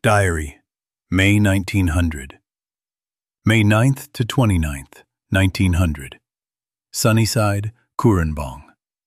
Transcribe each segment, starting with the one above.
Diary, May 1900. May 9th to 29th, 1900. Sunnyside, Kurunbong.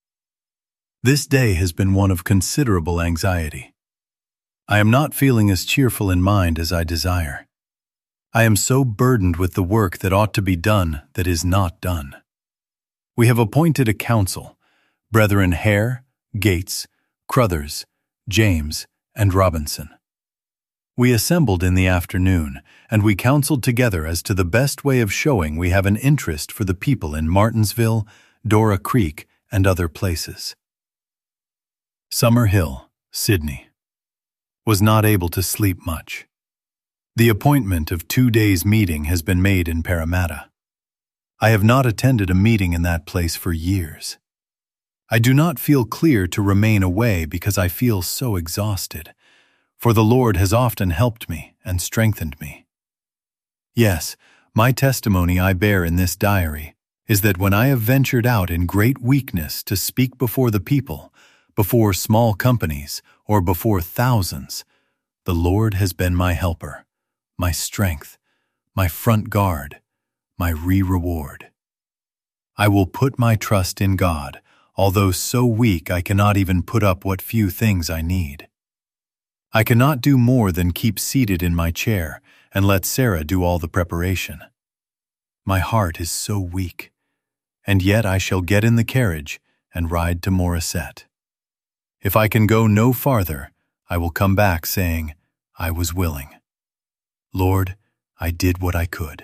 This day has been one of considerable anxiety. I am not feeling as cheerful in mind as I desire. I am so burdened with the work that ought to be done that is not done. We have appointed a council, Brethren Hare, Gates, Crothers, James, and Robinson. We assembled in the afternoon, and we counseled together as to the best way of showing we have an interest for the people in Martinsville, Dora Creek, and other places. Summer Hill, Sydney. Was not able to sleep much. The appointment of 2 days' meeting has been made in Parramatta. I have not attended a meeting in that place for years. I do not feel clear to remain away because I feel so exhausted, for the Lord has often helped me and strengthened me. Yes, my testimony I bear in this diary is that when I have ventured out in great weakness to speak before the people, before small companies, or before thousands, the Lord has been my helper, my strength, my front guard, my reward. I will put my trust in God, although so weak I cannot even put up what few things I need. I cannot do more than keep seated in my chair and let Sarah do all the preparation. My heart is so weak, and yet I shall get in the carriage and ride to Morisset. If I can go no farther, I will come back saying, I was willing. Lord, I did what I could.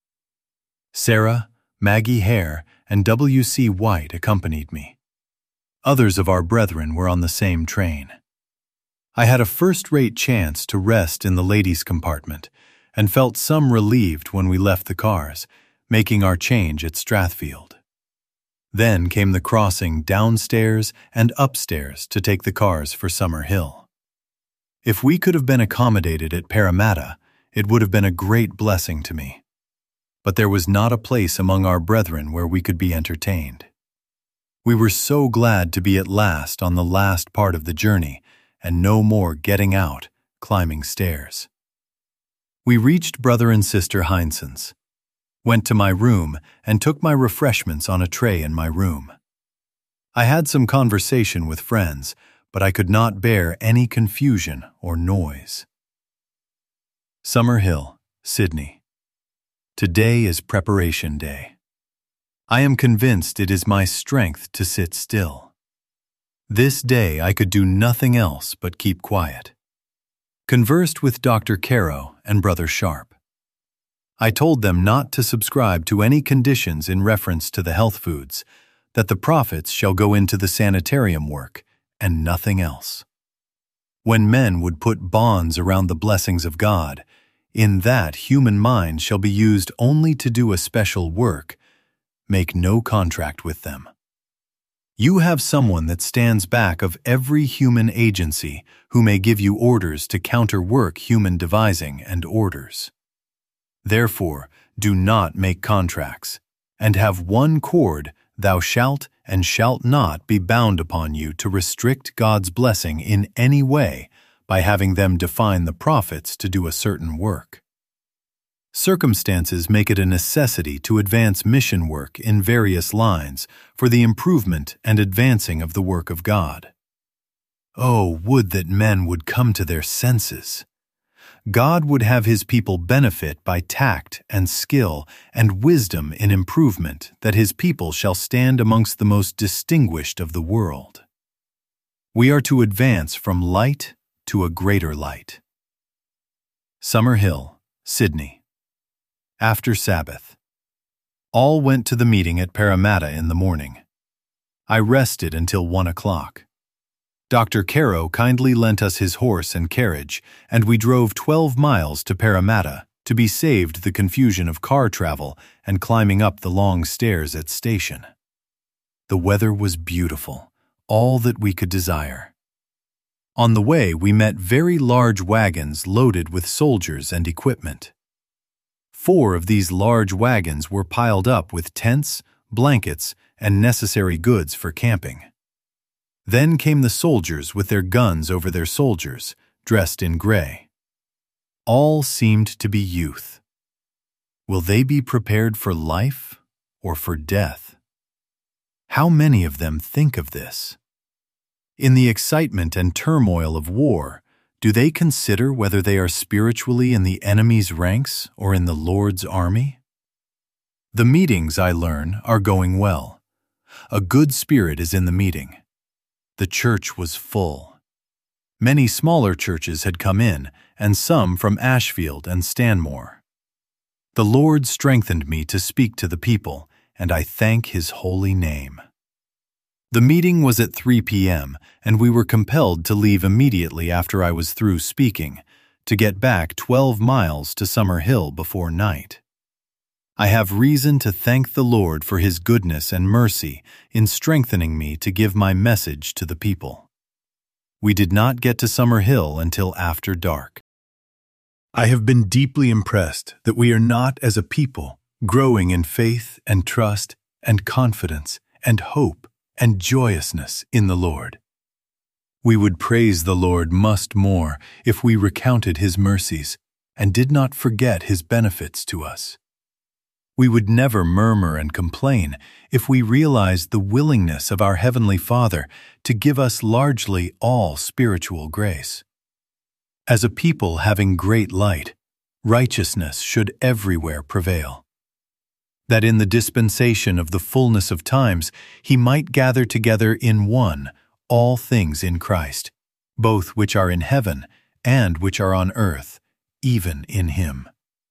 Sarah, Maggie Hare, and W.C. White accompanied me. Others of our brethren were on the same train. I had a first-rate chance to rest in the ladies' compartment and felt some relieved when we left the cars, making our change at Strathfield. Then came the crossing downstairs and upstairs to take the cars for Summer Hill. If we could have been accommodated at Parramatta, it would have been a great blessing to me. But there was not a place among our brethren where we could be entertained. We were so glad to be at last on the last part of the journey and no more getting out, climbing stairs. We reached Brother and Sister Heinsohn's, went to my room, and took my refreshments on a tray in my room. I had some conversation with friends, but I could not bear any confusion or noise. Summer Hill, Sydney. Today is preparation day. I am convinced it is my strength to sit still. This day I could do nothing else but keep quiet. Conversed with Dr. Caro and Brother Sharp. I told them not to subscribe to any conditions in reference to the health foods, that the profits shall go into the sanitarium work and nothing else. When men would put bonds around the blessings of God, in that human mind shall be used only to do a special work, make no contract with them. You have someone that stands back of every human agency who may give you orders to counterwork human devising and orders. Therefore, do not make contracts, and have one cord, thou shalt and shalt not be bound upon you to restrict God's blessing in any way by having them define the profits to do a certain work. Circumstances make it a necessity to advance mission work in various lines for the improvement and advancing of the work of God. Oh, would that men would come to their senses! God would have His people benefit by tact and skill and wisdom in improvement, that His people shall stand amongst the most distinguished of the world. We are to advance from light to a greater light. Summer Hill, Sydney. After Sabbath. All went to the meeting at Parramatta in the morning. I rested until 1 o'clock. Dr. Caro kindly lent us his horse and carriage, and we drove 12 miles to Parramatta to be saved the confusion of car travel and climbing up the long stairs at station. The weather was beautiful, all that we could desire. On the way we met very large wagons loaded with soldiers and equipment. 4 of these large wagons were piled up with tents, blankets, and necessary goods for camping. Then came the soldiers with their guns over their soldiers, dressed in gray. All seemed to be youth. Will they be prepared for life or for death? How many of them think of this? In the excitement and turmoil of war, do they consider whether they are spiritually in the enemy's ranks or in the Lord's army? The meetings, I learn, are going well. A good spirit is in the meeting. The church was full. Many smaller churches had come in, and some from Ashfield and Stanmore. The Lord strengthened me to speak to the people, and I thank His holy name. The meeting was at 3 p.m., and we were compelled to leave immediately after I was through speaking, to get back 12 miles to Summer Hill before night. I have reason to thank the Lord for His goodness and mercy in strengthening me to give my message to the people. We did not get to Summer Hill until after dark. I have been deeply impressed that we are not, as a people, growing in faith and trust and confidence and hope and joyousness in the Lord. We would praise the Lord much more if we recounted His mercies and did not forget His benefits to us. We would never murmur and complain if we realized the willingness of our Heavenly Father to give us largely all spiritual grace. As a people having great light, righteousness should everywhere prevail. That in the dispensation of the fullness of times He might gather together in one all things in Christ, both which are in heaven and which are on earth, even in Him.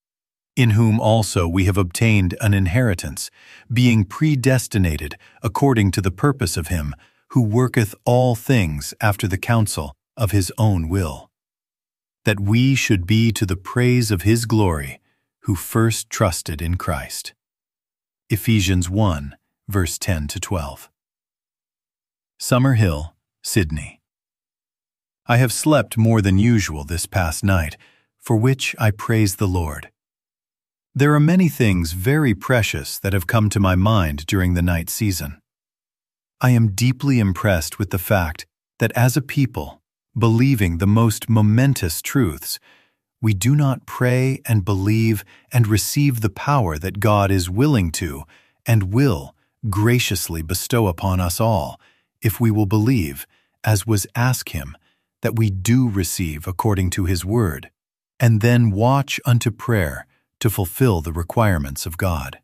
In whom also we have obtained an inheritance, being predestinated according to the purpose of Him, who worketh all things after the counsel of His own will, that we should be to the praise of His glory, who first trusted in Christ. Ephesians 1, verse 10-12. Summer Hill, Sydney. I have slept more than usual this past night, for which I praise the Lord. There are many things very precious that have come to my mind during the night season. I am deeply impressed with the fact that as a people, believing the most momentous truths, we do not pray and believe and receive the power that God is willing to and will graciously bestow upon us all if we will believe, as was asked Him, that we do receive according to His word, and then watch unto prayer to fulfill the requirements of God.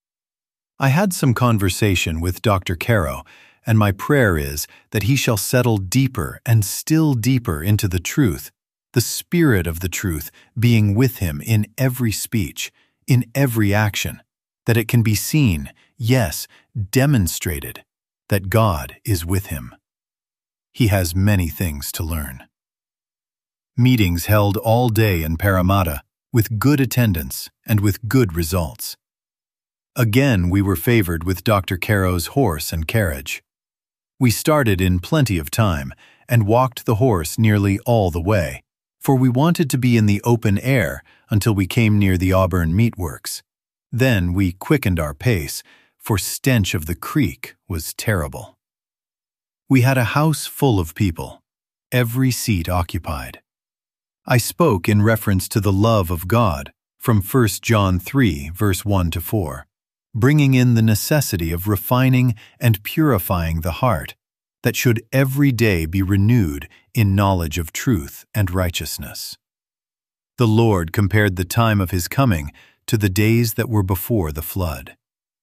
I had some conversation with Dr. Caro, and my prayer is that he shall settle deeper and still deeper into the truth, the spirit of the truth being with him in every speech, in every action, that it can be seen, yes, demonstrated, that God is with him. He has many things to learn. Meetings held all day in Parramatta, with good attendance and with good results. Again, we were favored with Dr. Caro's horse and carriage. We started in plenty of time and walked the horse nearly all the way, for we wanted to be in the open air until we came near the Auburn Meatworks. Then we quickened our pace, for stench of the creek was terrible. We had a house full of people, every seat occupied. I spoke in reference to the love of God from 1 John 3, verse 1-4, bringing in the necessity of refining and purifying the heart, that should every day be renewed in knowledge of truth and righteousness. The Lord compared the time of His coming to the days that were before the flood.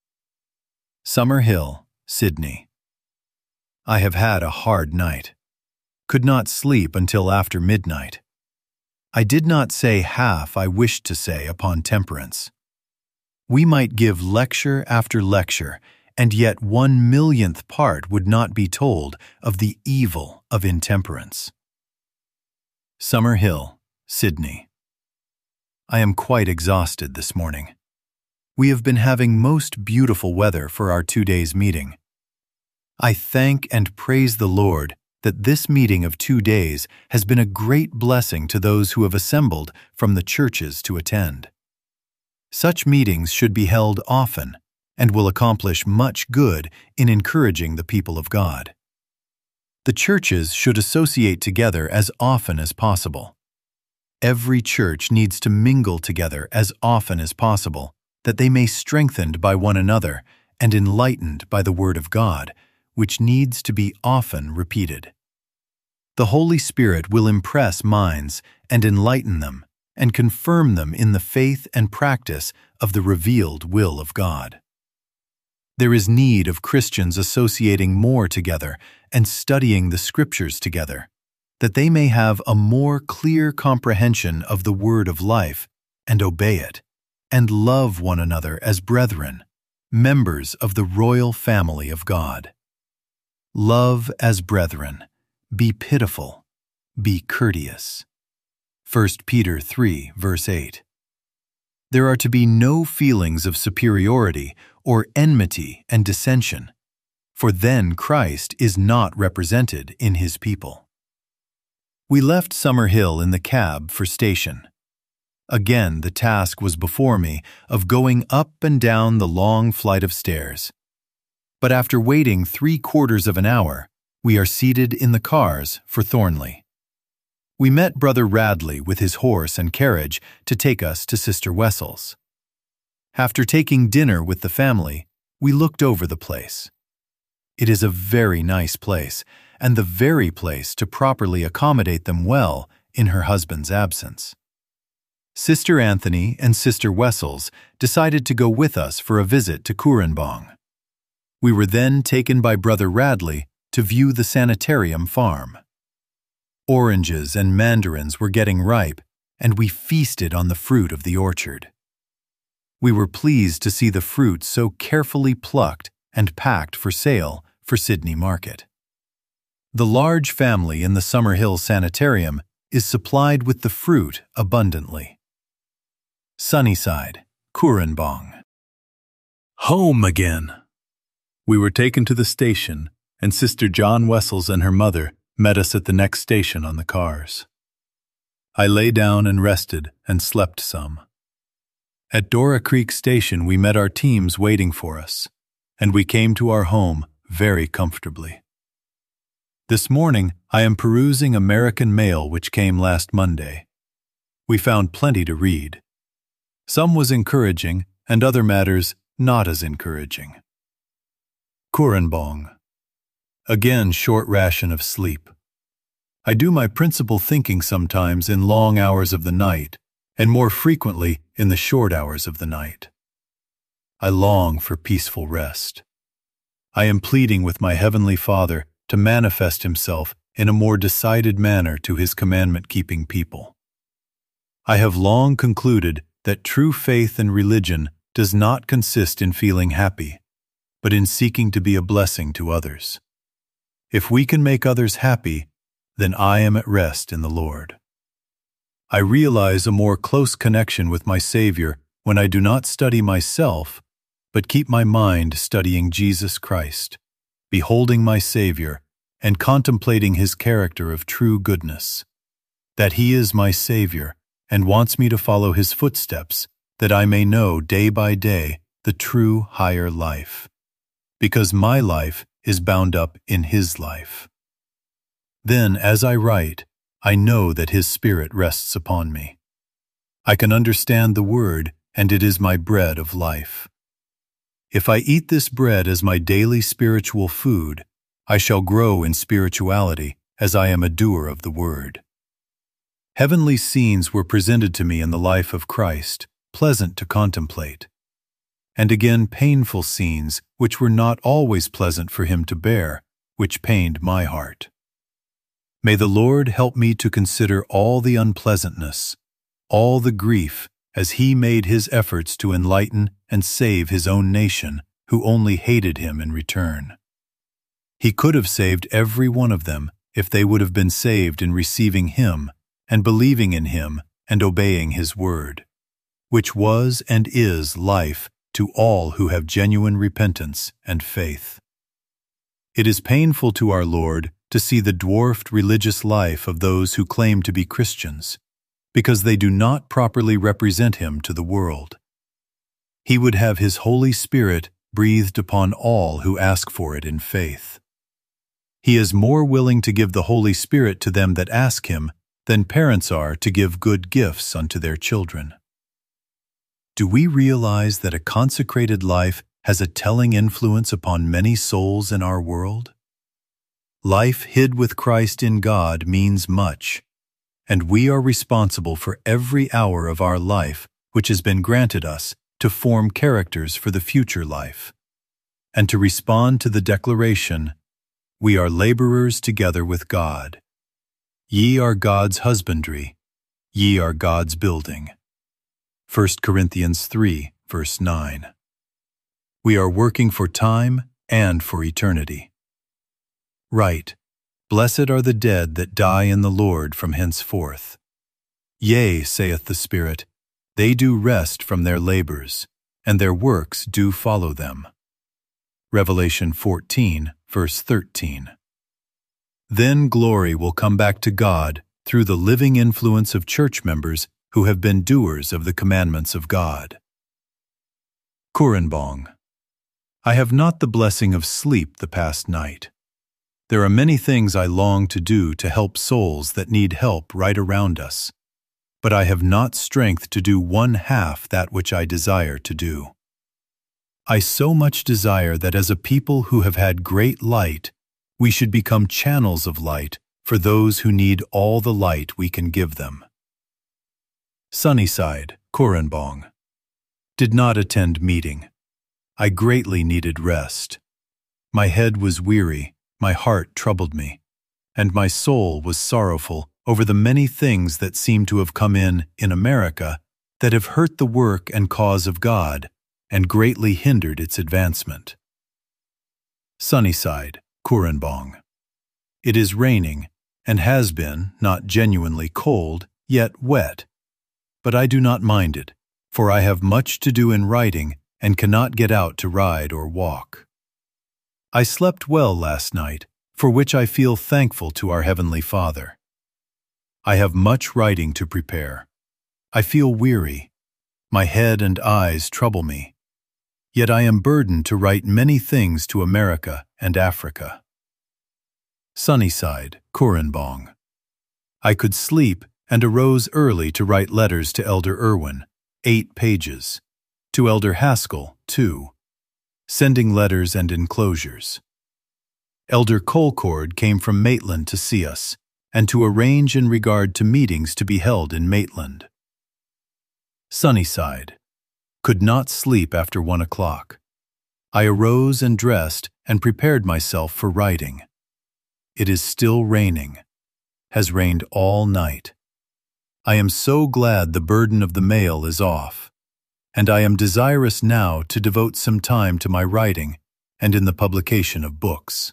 Summer Hill, Sydney. I have had a hard night. Could not sleep until after midnight. I did not say half I wished to say upon temperance. We might give lecture after lecture, and yet 1/1,000,000th part would not be told of the evil of intemperance. Summer Hill, Sydney. I am quite exhausted this morning. We have been having most beautiful weather for our 2 days meeting. I thank and praise the Lord that this meeting of 2 days has been a great blessing to those who have assembled from the churches to attend. Such meetings should be held often and will accomplish much good in encouraging the people of God. The churches should associate together as often as possible. Every church needs to mingle together as often as possible, that they may be strengthened by one another and enlightened by the Word of God, which needs to be often repeated. The Holy Spirit will impress minds and enlighten them and confirm them in the faith and practice of the revealed will of God. There is need of Christians associating more together and studying the Scriptures together, that they may have a more clear comprehension of the word of life and obey it, and love one another as brethren, members of the royal family of God. Love as brethren, be pitiful, be courteous. 1 Peter 3, verse 8. There are to be no feelings of superiority or enmity and dissension, for then Christ is not represented in his people. We left Summerhill in the cab for station. Again, the task was before me of going up and down the long flight of stairs. But after waiting 3/4 of an hour, we are seated in the cars for Thornley. We met Brother Radley with his horse and carriage to take us to Sister Wessel's. After taking dinner with the family, we looked over the place. It is a very nice place, and the very place to properly accommodate them well in her husband's absence. Sister Anthony and Sister Wessels decided to go with us for a visit to Koornbong. We were then taken by Brother Radley to view the sanitarium farm. Oranges and mandarins were getting ripe, and we feasted on the fruit of the orchard. We were pleased to see the fruit so carefully plucked and packed for sale for Sydney Market. The large family in the Summerhill Sanitarium is supplied with the fruit abundantly. Sunnyside, Koornbong. Home again! We were taken to the station, and Sister John Wessels and her mother met us at the next station on the cars. I lay down and rested and slept some. At Dora Creek Station we met our teams waiting for us, and we came to our home very comfortably. This morning I am perusing American Mail which came last Monday. We found plenty to read. Some was encouraging and other matters not as encouraging. Koornbong. Again short ration of sleep. I do my principal thinking sometimes in long hours of the night, and more frequently in the short hours of the night. I long for peaceful rest. I am pleading with my Heavenly Father to manifest himself in a more decided manner to his commandment-keeping people. I have long concluded that true faith and religion does not consist in feeling happy, but in seeking to be a blessing to others. If we can make others happy, then I am at rest in the Lord. I realize a more close connection with my Savior when I do not study myself, but keep my mind studying Jesus Christ, beholding my Savior, and contemplating his character of true goodness, that he is my Savior and wants me to follow his footsteps, that I may know day by day the true higher life, because my life is bound up in his life. Then, as I write, I know that his Spirit rests upon me. I can understand the Word, and it is my bread of life. If I eat this bread as my daily spiritual food, I shall grow in spirituality as I am a doer of the Word. Heavenly scenes were presented to me in the life of Christ, pleasant to contemplate, and again painful scenes which were not always pleasant for him to bear, which pained my heart. May the Lord help me to consider all the unpleasantness, all the grief, as he made his efforts to enlighten and save his own nation, who only hated him in return. He could have saved every one of them if they would have been saved in receiving him and believing in him and obeying his word, which was and is life to all who have genuine repentance and faith. It is painful to our Lord to see the dwarfed religious life of those who claim to be Christians, because they do not properly represent him to the world. He would have his Holy Spirit breathed upon all who ask for it in faith. He is more willing to give the Holy Spirit to them that ask him than parents are to give good gifts unto their children. Do we realize that a consecrated life has a telling influence upon many souls in our world? Life hid with Christ in God means much, and we are responsible for every hour of our life which has been granted us to form characters for the future life, and to respond to the declaration, "We are laborers together with God. Ye are God's husbandry, ye are God's building." 1 Corinthians 3, verse 9. We are working for time and for eternity. Right. Blessed are the dead that die in the Lord from henceforth. Yea, saith the Spirit, they do rest from their labors, and their works do follow them. Revelation 14, verse 13. Then glory will come back to God through the living influence of church members who have been doers of the commandments of God. Kurenbong. I have not the blessing of sleep the past night. There are many things I long to do to help souls that need help right around us, but I have not strength to do one half that which I desire to do. I so much desire that as a people who have had great light, we should become channels of light for those who need all the light we can give them. Sunnyside, Kurenbong. Did not attend meeting. I greatly needed rest. My head was weary, my heart troubled me, and my soul was sorrowful over the many things that seem to have come in America that have hurt the work and cause of God and greatly hindered its advancement. Sunnyside, Kurenbong. It is raining and has been not genuinely cold, yet wet, but I do not mind it, for I have much to do in writing and cannot get out to ride or walk. I slept well last night, for which I feel thankful to our Heavenly Father. I have much writing to prepare. I feel weary. My head and eyes trouble me. Yet I am burdened to write many things to America and Africa. Sunnyside, Kurenbong. I could sleep and arose early to write letters to Elder Irwin, 8 pages, to Elder Haskell, 2, sending letters and enclosures. Elder Colcord came from Maitland to see us, and to arrange in regard to meetings to be held in Maitland. Sunnyside. Could not sleep after 1 o'clock. I arose and dressed and prepared myself for writing. It is still raining. Has rained all night. I am so glad the burden of the mail is off, and I am desirous now to devote some time to my writing and in the publication of books.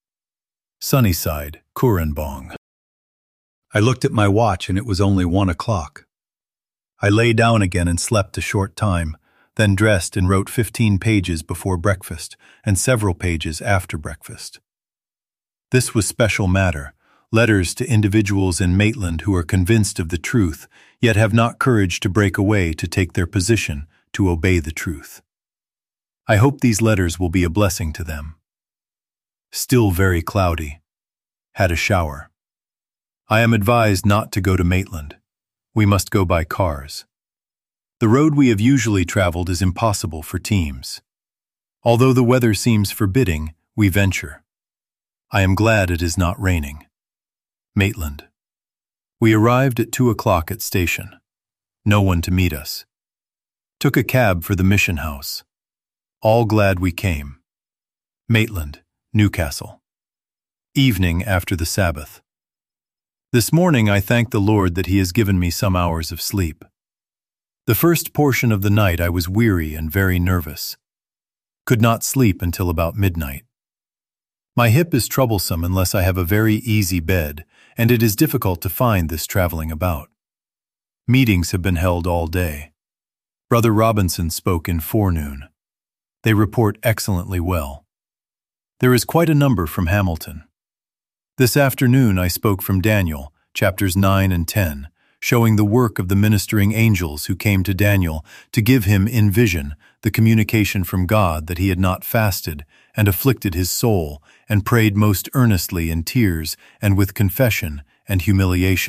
Sunnyside, Kurenbong. I looked at my watch and it was only 1 o'clock. I lay down again and slept a short time, then dressed and wrote 15 pages before breakfast and several pages after breakfast. This was special matter, letters to individuals in Maitland who are convinced of the truth, yet have not courage to break away to take their position, to obey the truth. I hope these letters will be a blessing to them. Still very cloudy. Had a shower. I am advised not to go to Maitland. We must go by cars. The road we have usually traveled is impossible for teams. Although the weather seems forbidding, we venture. I am glad it is not raining. Maitland. We arrived at 2 o'clock at station. No one to meet us. Took a cab for the mission house. All glad we came. Maitland, Newcastle. Evening after the Sabbath. This morning I thank the Lord that He has given me some hours of sleep. The first portion of the night I was weary and very nervous. Could not sleep until about midnight. My hip is troublesome unless I have a very easy bed, and it is difficult to find this traveling about. Meetings have been held all day. Brother Robinson spoke in forenoon. They report excellently well. There is quite a number from Hamilton. This afternoon I spoke from Daniel, chapters 9 and 10, showing the work of the ministering angels who came to Daniel to give him in vision the communication from God that he had not fasted and afflicted his soul and prayed most earnestly in tears and with confession and humiliation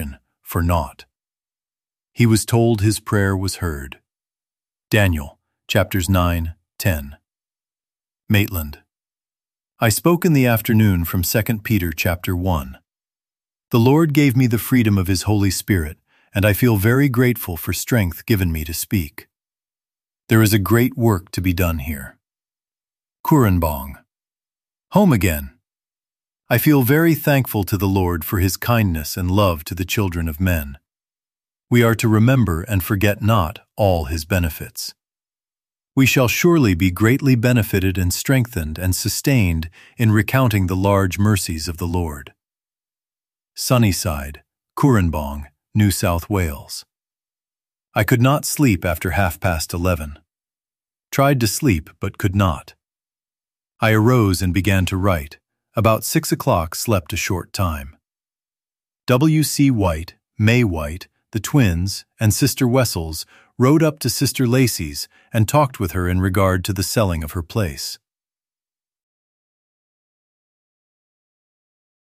for naught. He was told his prayer was heard. Daniel, chapters 9, 10. Maitland. I spoke in the afternoon from 2 Peter chapter 1. The Lord gave me the freedom of His Holy Spirit, and I feel very grateful for strength given me to speak. There is a great work to be done here. Kurenbong. Home again. I feel very thankful to the Lord for His kindness and love to the children of men. We are to remember and forget not all His benefits. We shall surely be greatly benefited and strengthened and sustained in recounting the large mercies of the Lord. Sunnyside, Kurenbong, New South Wales. I could not sleep after 11:30. Tried to sleep but could not. I arose and began to write. About 6 o'clock slept a short time. W.C. White, May White, the twins, and Sister Wessels rode up to Sister Lacey's and talked with her in regard to the selling of her place.